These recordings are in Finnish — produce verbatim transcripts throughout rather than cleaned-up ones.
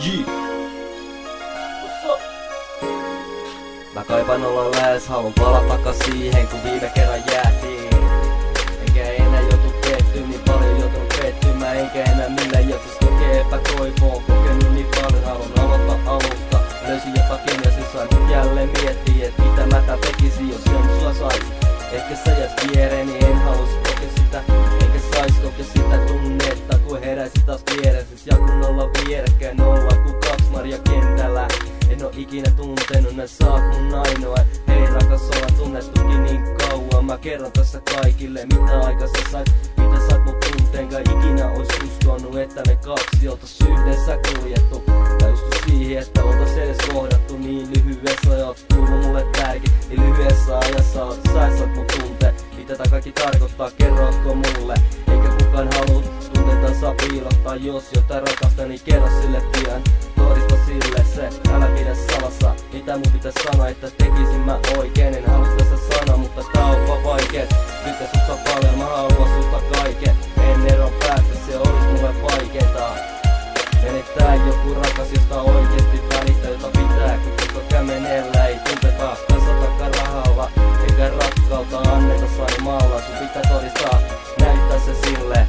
Mä kaipan olla lähes, haluun palata takas siihen kun viime kerran jäätiin. Enkä enää joutu petty, niin paljon joutunut pettymään. Enkä enää millään jaksis kokee epätoivoa. Kokenut niin paljon, haluun aloittaa alusta. Löysin jotakin ja se sai mut jälleen miettiä, et mitä mä tää tekisin jos sen sua sais. Ehkä sä jäs viereeni, en halus kokea sitä. Enkä sais kokea sitä tunnetta kun heräisit taas vieresis. Ja kun ollaan vierekkäin ollaan ku kaks Maria kentällä. En oo ikinä tuntenut, nää saat mun ainoa. Hei rakas, ollaan tunnettukin niin kauan. Mä kerron tässä kaikille, mitä aika sä sait. Mitä sait mun tunteenkaan ikinä ois uskonut, että me kaksi oltais yhdessä kuljettu. Tai usko siihen, että oltais edes kohdattu. Niin lyhyessä oot tullut mulle tärkeä. Niin lyhyessä ajassa oot, sä saat mun tunteen. Mitä tää kaikki tarkoittaa, kerrotko mulle? Eikä kukaan halua tunteita saa piilottaa. Jos jotain rakasta, niin kerro sille pian. Todista sille se, älä pidä salassa. Mitä mun pitäis sanoa, että tekisin mä oikein. En halus tässä sanoa, mutta tää on vaan vaikeet. Nyt ei susta paljon, mä haluan susta kaiken. En eroa päästä, se olis mulle vaikeinta. Menettää joku rakas, josta oikeesti välittää, jota pitää. Kun koko kämenellä ei tunteta kasatakaan rahalla. Eikä rakkautta anneta sanomalla. Sun pitää todistaa, näyttää se sille.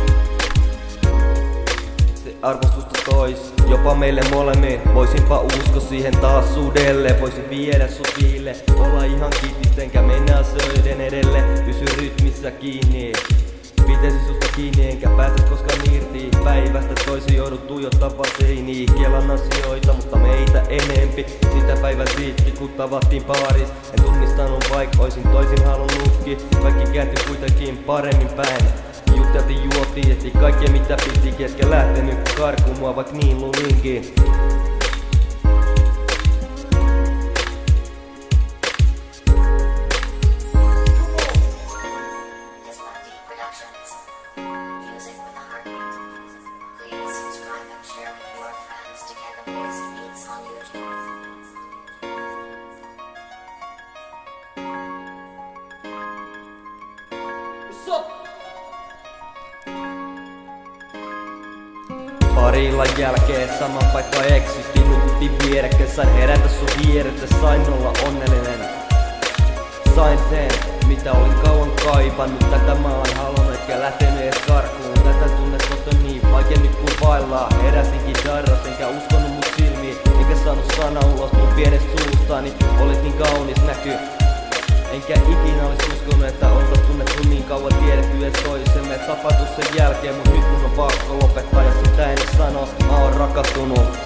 Se arvostusta tois, jopa meille molemmin. Voisinpa usko siihen taas uudelleen. Voisin viedä sut viille, olla ihan kiitis, enkä mennä söiden edelle. Pysy rytmissä kiinni, pitäisi susta kiinni enkä päästä koskaan irti. Päivästä toisen joudut tuijottaa vaan seiniin. Kielan asioita, mutta meitä enempi. Sitä päivän siitä kun tavattiin baaris. En tunnistanut vaik oisin toisin halunnutkin. Kaikki kääntyi kuitenkin paremmin päin. Juteltiin, juotiin, etti kaikkea mitä piti. Kesken lähtenyt karkuun mua vaik niin luulinkin. Pari illan jälkeen saman paikka eksyttiin. Nukuttiin vierekkäin, sain herätä sun vieressä. Sain olla onnellinen. Sain sen, mitä olin kauan kaipannut. Tätä mä oon halunnut, etkä lähtenyt ees karkuun. Tätä tunnetta on niin vaikea nyt kuvailla. Heräsinkin darras, enkä uskonut mut silmiin. Enkä saanut sana ulos mun pienestä suustani. Olit niin kaunis näky. Enkä ikinä olis uskonut, että oltais tunnettu niin kauan, tiedetty edes toisemme. Tapahtu sen jälkeen, mut nyt mun on pakko lopettaa. Ja sitä en sano, mä oon rakastunut.